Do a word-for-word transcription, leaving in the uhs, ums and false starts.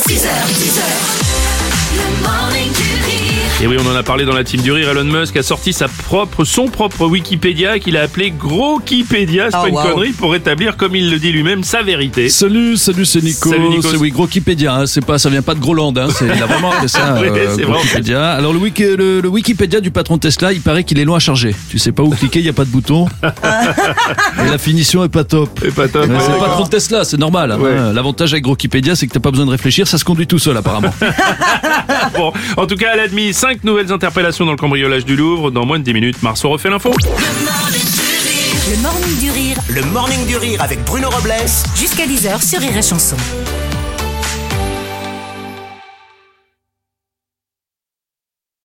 six heures, dix heures, le morning du rire. Et oui, on en a parlé dans la team du rire. Elon Musk a sorti sa propre, son propre Wikipédia qu'il a appelé Grokipédia. C'est Oh, pas une wow. connerie, pour établir, comme il le dit lui-même, sa vérité. Salut, salut, c'est Nico. Salut, Nico. C'est oui, Grokipédia. Hein, c'est pas, ça vient pas de Groland. Hein, c'est, il a vraiment fait ça. Oui, euh, c'est vrai. Grokipédia. Alors le, wiki, le, le Wikipédia du patron Tesla, il paraît qu'il est long à charger. Tu sais pas où cliquer, il y a pas de bouton. Et la finition est pas top. C'est pas top. Ouais, ouais, c'est le d'accord. patron de Tesla, c'est normal. Hein. Ouais. L'avantage avec Grokipédia, c'est que t'as pas besoin de réfléchir, ça se conduit tout seul apparemment. Bon, en tout cas, elle a admis cinq nouvelles interpellations dans le cambriolage du Louvre. Dans moins de dix minutes, Marceau refait l'info. Le morning du rire. Le morning du rire, Le morning du rire avec Bruno Robles jusqu'à dix heures sur Rire et Chanson.